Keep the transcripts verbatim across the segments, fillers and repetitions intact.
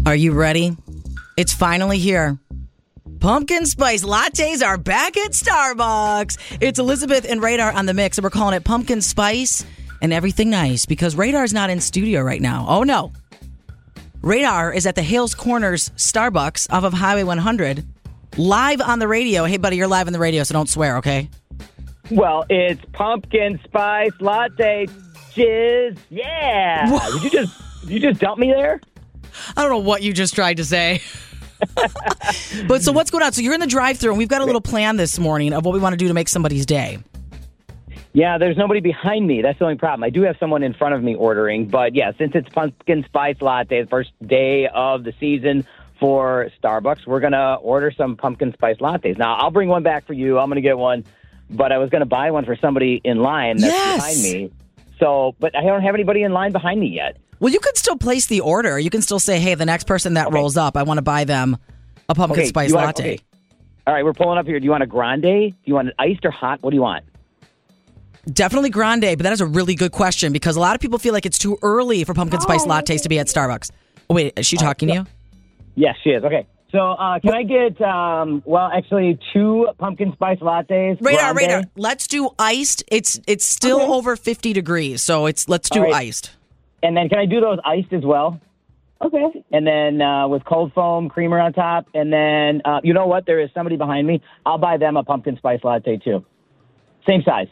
Are you ready? It's finally here. Pumpkin spice lattes are back at Starbucks. It's Elizabeth and Radar on the mix, and we're calling it pumpkin spice and everything nice because Radar's not in studio right now. Oh, no. Radar is at the Hales Corners Starbucks off of Highway one hundred, live on the radio. Hey, buddy, you're live on the radio, so don't swear, okay? Well, it's pumpkin spice latte jizz. Yeah. Whoa. Did you just did you just dump me there? I don't know what you just tried to say. But so what's going on? So you're in the drive-thru, and we've got a little plan this morning of what we want to do to make somebody's day. Yeah, there's nobody behind me. That's the only problem. I do have someone in front of me ordering. But, yeah, since it's pumpkin spice latte, the first day of the season for Starbucks, we're going to order some pumpkin spice lattes. Now, I'll bring one back for you. I'm going to get one. But I was going to buy one for somebody in line that's yes. behind me. So, but I don't have anybody in line behind me yet. Well, you can still place the order. You can still say, hey, the next person that okay. rolls up, I want to buy them a pumpkin okay, spice want, latte. Okay. All right, we're pulling up here. Do you want a grande? Do you want it iced or hot? What do you want? Definitely grande, but that is a really good question because a lot of people feel like it's too early for pumpkin spice Oh, lattes okay. to be at Starbucks. Oh, wait, is she talking uh, to you? Yes, she is. Okay. So uh, can I get, um, well, actually two pumpkin spice lattes? Radar, grande? radar. Let's do iced. It's it's still Okay. over fifty degrees, so it's let's do All right. iced. And then can I do those iced as well? Okay. And then uh, with cold foam creamer on top. And then, uh, you know what? There is somebody behind me. I'll buy them a pumpkin spice latte too. Same size.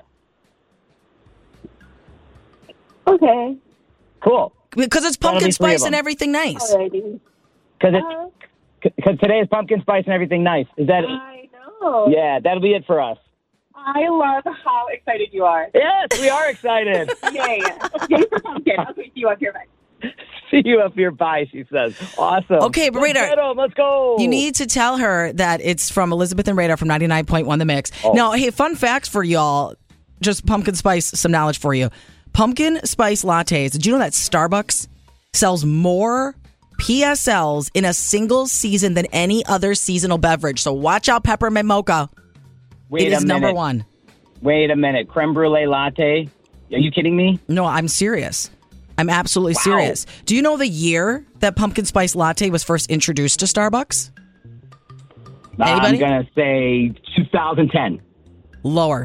Okay. Cool. Because it's That'll pumpkin be three of spice and them. everything nice. Alrighty. Because Uh, because today is pumpkin spice and everything nice. Is that? I know. Yeah, that'll be it for us. I love how excited you are. Yes, we are excited. Yay. Yay for pumpkin. Okay, see you up here. Bye. See you up here. Bye, she says. Awesome. Okay, but Let's Radar, get 'em. Let's go. You need to tell her that it's from Elizabeth and Radar from ninety-nine point one The Mix. Oh. Now, hey, fun facts for y'all. Just pumpkin spice, some knowledge for you. Pumpkin spice lattes. Did you know that Starbucks sells more P S Ls in a single season than any other seasonal beverage? So watch out, peppermint mocha. Wait It a is minute. number one. Wait a minute. Creme brulee latte. Are you kidding me? No, I'm serious. I'm absolutely Wow. serious. Do you know the year that pumpkin spice latte was first introduced to Starbucks? Anybody? I'm going to say two thousand ten. Lower.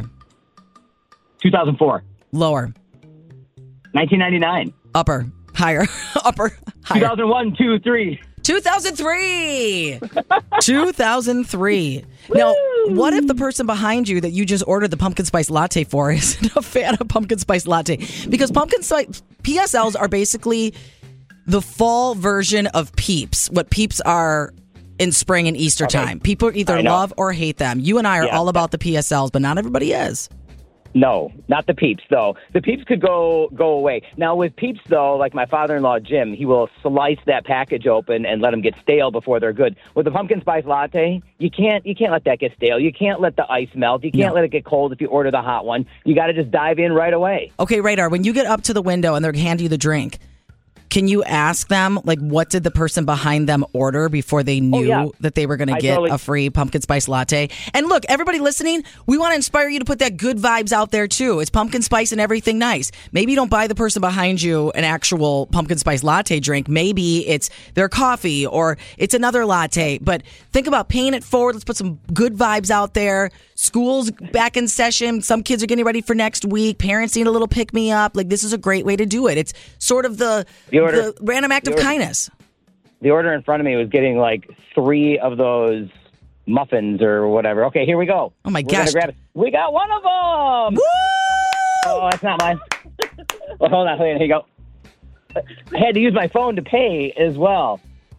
two thousand four. Lower. nineteen ninety-nine. Upper. Higher. Upper. Higher. two thousand one, two, three. two thousand three. two thousand three. Now, what if the person behind you that you just ordered the pumpkin spice latte for isn't a fan of pumpkin spice latte? Because pumpkin spice P S Ls are basically the fall version of Peeps. What Peeps are in spring and Easter Okay. time. People either I know. love or hate them. You and I are Yeah. all about the P S Ls, but not everybody is. No, not the Peeps, though. The Peeps could go go away. Now, with Peeps, though, like my father-in-law, Jim, he will slice that package open and let them get stale before they're good. With the pumpkin spice latte, you can't you can't let that get stale. You can't let the ice melt. You can't No. let it get cold if you order the hot one. You got to just dive in right away. Okay, Radar, when you get up to the window and they're handing you the drink, can you ask them, like, what did the person behind them order before they knew Oh, yeah. that they were going to I get totally- a free pumpkin spice latte? And look, everybody listening, we want to inspire you to put that good vibes out there, too. It's pumpkin spice and everything nice. Maybe you don't buy the person behind you an actual pumpkin spice latte drink. Maybe it's their coffee or it's another latte. But think about paying it forward. Let's put some good vibes out there. School's back in session. Some kids are getting ready for next week. Parents need a little pick-me-up. Like, this is a great way to do it. It's sort of the, The order- the random act the of order- kindness. The order in front of me was getting like three of those muffins or whatever. Okay, here we go. Oh, my We're gonna gosh. grab it. We got one of them. Woo! Oh, that's not mine. Well, hold on, hold on. Here you go. I had to use my phone to pay as well.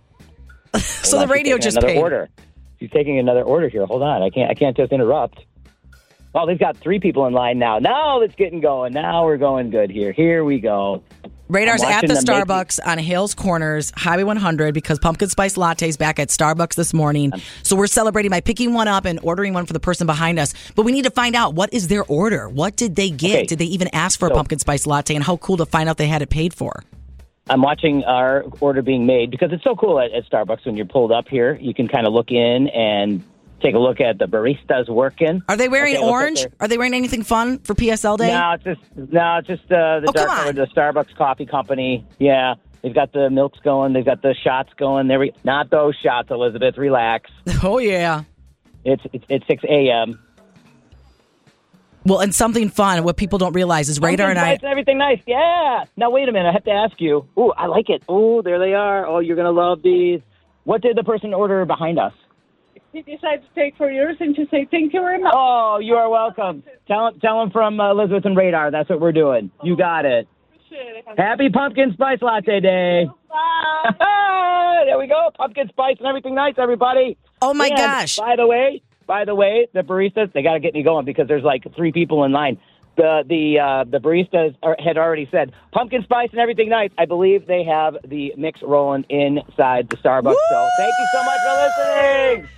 So Hold the on, she's radio taking just another paid. order. She's taking another order here. Hold on. I can't I can't just interrupt. Oh, they've got three people in line now. Now it's getting going. Now we're going good here. Here we go. Radar's I'm at watching the them make- Starbucks on Hales Corners, Highway one hundred, because pumpkin spice latte's back at Starbucks this morning. So we're celebrating by picking one up and ordering one for the person behind us. But we need to find out, what is their order? What did they get? Okay. Did they even ask for a So- pumpkin spice latte? And how cool to find out they had it paid for. I'm watching our order being made because it's so cool at, at Starbucks when you're pulled up here. You can kind of look in and take a look at the baristas working. Are they wearing Okay, look at orange? their- Are they wearing anything fun for P S L Day? No, it's just no, it's just uh, the Oh, come dark on. color, the Starbucks Coffee Company. Yeah, They've got the milks going. They've got the shots going. There we not those shots, Elizabeth. Relax. Oh yeah. It's it's, it's six a.m. Well, and something fun. What people don't realize is Radar and I. And everything nice. Yeah. Now wait a minute. I have to ask you. Ooh, I like it. Oh, there they are. Oh, you're gonna love these. What did the person order behind us? He decided to take for yours and to say thank you very much. Oh, you are welcome. Tell tell them from uh, Elizabeth and Radar. That's what we're doing. You got it. Happy Pumpkin Spice Latte Day. Bye. There we go. Pumpkin spice and everything nice, everybody. Oh, my And gosh. By the way, by the way, the baristas, they got to get me going because there's like three people in line. The the uh, the baristas are, had already said pumpkin spice and everything nice. I believe they have the mix rolling inside the Starbucks. Woo! So thank you so much for listening.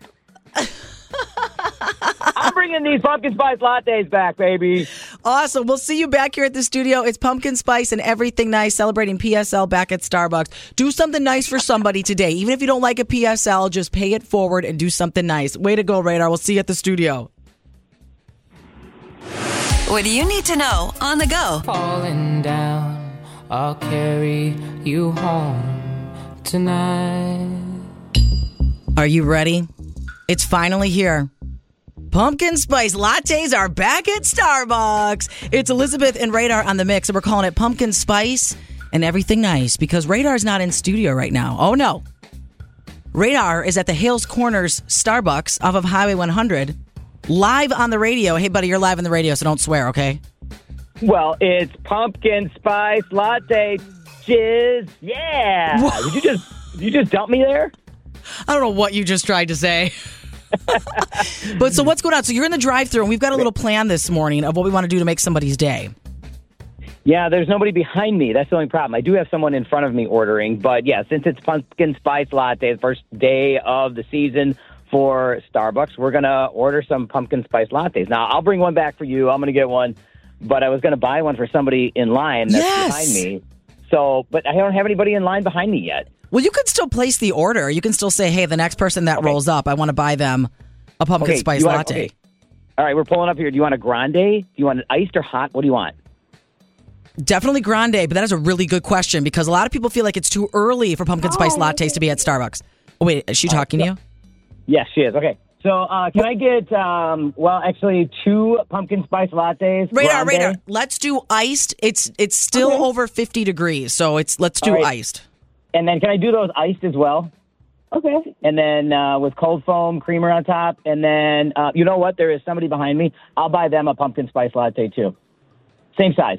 I'm bringing these pumpkin spice lattes back, baby. Awesome. We'll see you back here at the studio. It's Pumpkin Spice and Everything Nice celebrating P S L back at Starbucks. Do something nice for somebody today. Even if you don't like a P S L, just pay it forward and do something nice. Way to go, Radar. We'll see you at the studio. What do you need to know on the go? Falling down, I'll carry you home tonight. Are you ready? It's finally here. Pumpkin Spice Lattes are back at Starbucks. It's Elizabeth and Radar on the mix, and we're calling it Pumpkin Spice and Everything Nice because Radar's not in studio right now. Oh, no. Radar is at the Hales Corners Starbucks off of Highway one hundred, live on the radio. Hey, buddy, you're live on the radio, so don't swear, okay? Well, it's pumpkin spice latte jizz. Yeah. Whoa. Did you just did you just dump me there? I don't know what you just tried to say. But so what's going on? So you're in the drive-thru, and we've got a little plan this morning of what we want to do to make somebody's day. Yeah, there's nobody behind me. That's the only problem. I do have someone in front of me ordering, but yeah, since it's pumpkin spice latte, the first day of the season for Starbucks, we're gonna order some pumpkin spice lattes. Now, I'll bring one back for you. I'm gonna get one, but I was gonna buy one for somebody in line that's Yes. behind me. So, but I don't have anybody in line behind me yet. Well, you can still place the order. You can still say, hey, the next person that Okay. rolls up, I want to buy them a pumpkin Okay, spice you wanna- latte. okay. All right, we're pulling up here. Do you want a grande? Do you want it iced or hot? What do you want? Definitely grande, but that is a really good question because a lot of people feel like it's too early for pumpkin spice lattes to be at Starbucks. Oh, wait, is she talking to you? Yes, she is. Okay. So uh, can I get, um, well, actually, two pumpkin spice lattes? Radar, grande? radar. Let's do iced. It's it's still Okay. over fifty degrees, so it's let's do All right. iced. And then can I do those iced as well? Okay. And then uh, with cold foam creamer on top. And then, uh, you know what? There is somebody behind me. I'll buy them a pumpkin spice latte, too. Same size.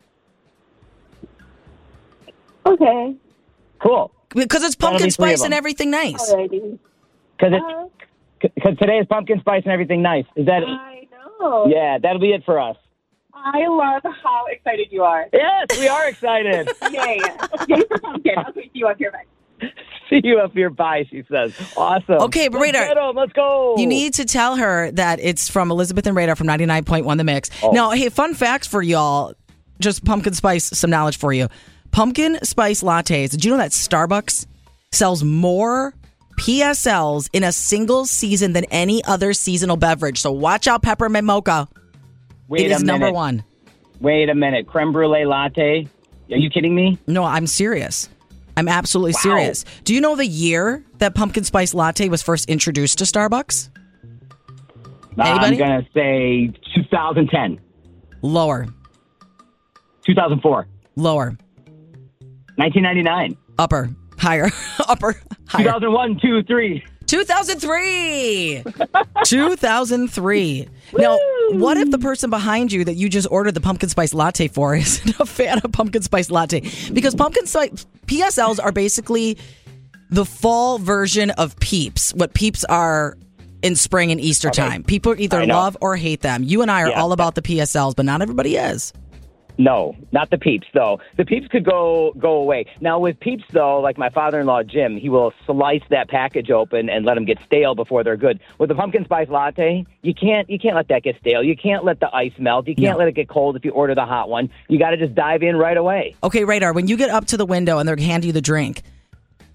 Okay. Cool. Because it's That'll pumpkin be three of spice and them. everything nice. Alrighty. Because Uh, because today is pumpkin spice and everything nice. Is that I know. Yeah, that'll be it for us. I love how excited you are. Yes, we are excited. Yay. Yay for pumpkin. Okay, see you up here. Bye. See you up here. Bye, she says. Awesome. Okay, but Let's Radar, get 'em. Let's go. You need to tell her that it's from Elizabeth and Radar from ninety-nine point one The Mix. Oh. Now, hey, fun facts for y'all. Just pumpkin spice, some knowledge for you. Pumpkin spice lattes. Did you know that Starbucks sells more P S Ls in a single season than any other seasonal beverage? So watch out, peppermint mocha. Wait It a is minute. number one. Wait a minute. Creme brulee latte? Are you kidding me? No, I'm serious. I'm absolutely Wow. serious. Do you know the year that pumpkin spice latte was first introduced to Starbucks? Anybody? I'm going to say two thousand ten. Lower. two thousand four. Lower. nineteen ninety-nine. Upper. Higher. Upper. Higher. two thousand one, two, three. two thousand three. two thousand three. Now, what if the person behind you that you just ordered the pumpkin spice latte for isn't a fan of pumpkin spice latte? Because pumpkin spice P S Ls are basically the fall version of Peeps. What Peeps are in spring and Easter Okay. time. People either I know. love or hate them. You and I are Yeah. all about the P S Ls, but not everybody is. No, not the Peeps, though. The Peeps could go go away. Now, with Peeps, though, like my father-in-law, Jim, he will slice that package open and let them get stale before they're good. With the pumpkin spice latte, you can't you can't let that get stale. You can't let the ice melt. You can't No. let it get cold if you order the hot one. You got to just dive in right away. Okay, Radar, when you get up to the window and they're handing you the drink,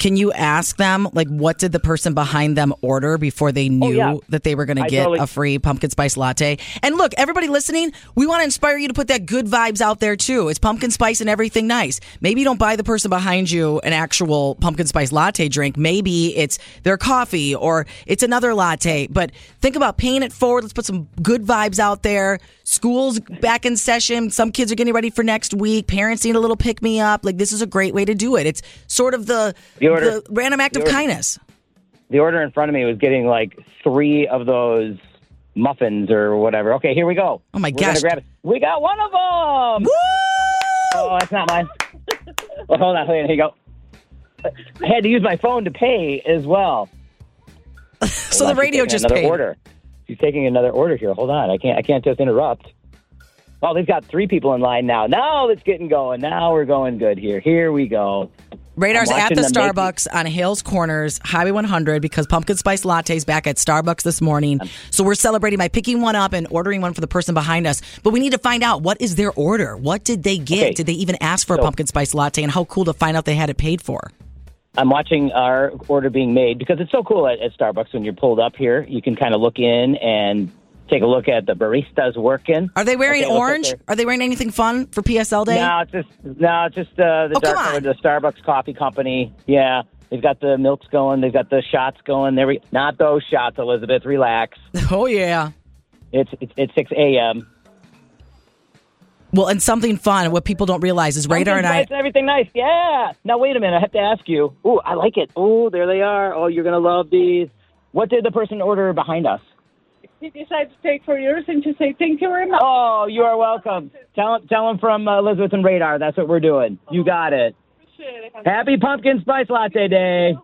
Can you ask them, like, what did the person behind them order before they knew oh, yeah. that they were going to I get totally- a free pumpkin spice latte? And look, everybody listening, we want to inspire you to put that good vibes out there, too. It's pumpkin spice and everything nice. Maybe you don't buy the person behind you an actual pumpkin spice latte drink. Maybe it's their coffee or it's another latte. But think about paying it forward. Let's put some good vibes out there. School's back in session. Some kids are getting ready for next week. Parents need a little pick-me-up. Like, this is a great way to do it. It's sort of the, The order- the random act of order- kindness. The order in front of me was getting like three of those muffins or whatever. Okay, here we go. Oh, my We're gosh. gonna grab it. We got one of them. Woo! Oh, that's not mine. Well, hold on, here you go. I had to use my phone to pay as well. So Hold the on, she's radio taking just another paid. order. She's taking another order here. Hold on, I can't. I can't just interrupt. Oh, they've got three people in line now. Now it's getting going. Now we're going good here. Here we go. Radar's I'm at watching the them make- Starbucks on Hales Corners, Highway one hundred, because Pumpkin Spice Latte's back at Starbucks this morning. So we're celebrating by picking one up and ordering one for the person behind us. But we need to find out, what is their order? What did they get? Okay. Did they even ask for a So- Pumpkin Spice Latte? And how cool to find out they had it paid for. I'm watching our order being made because it's so cool at, at Starbucks when you're pulled up here. You can kind of look in and take a look at the baristas working. Are they wearing Okay, looks like orange? they're- Are they wearing anything fun for P S L Day? No, it's just no, it's just uh, the Oh, dark come color, on. the Starbucks Coffee Company. Yeah, they've got the milks going. They've got the shots going. There we not those shots, Elizabeth. Relax. Oh, yeah. It's it's, it's six a.m. Well, and something fun, what people don't realize is Radar and I... Pumpkin spice and everything nice. Yeah. Now wait a minute. I have to ask you. Ooh, I like it. Ooh, there they are. Oh, you're gonna love these. What did the person order behind us? He decided to take for yours and to say thank you very much. Oh, you are welcome. Tell tell them from uh, Elizabeth and Radar. That's what we're doing. You got it. Happy Pumpkin Spice Latte Day.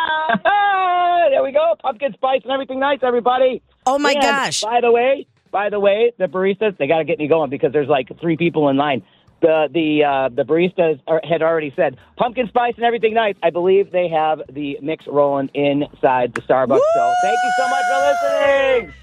Bye. There we go. Pumpkin spice and everything nice, everybody. Oh, my And gosh. By the way, by the way, the baristas, they got to get me going because there's like three people in line. The the uh, the baristas are, had already said pumpkin spice and everything nice. I believe they have the mix rolling inside the Starbucks. Woo! So thank you so much for listening.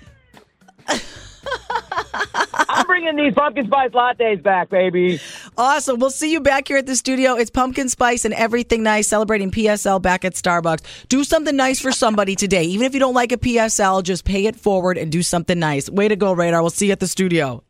I'm bringing these pumpkin spice lattes back, baby. Awesome. We'll see you back here at the studio. It's Pumpkin Spice and everything nice, celebrating P S L back at Starbucks. Do something nice for somebody today. Even if you don't like a P S L, just pay it forward and do something nice. Way to go, Radar. We'll see you at the studio.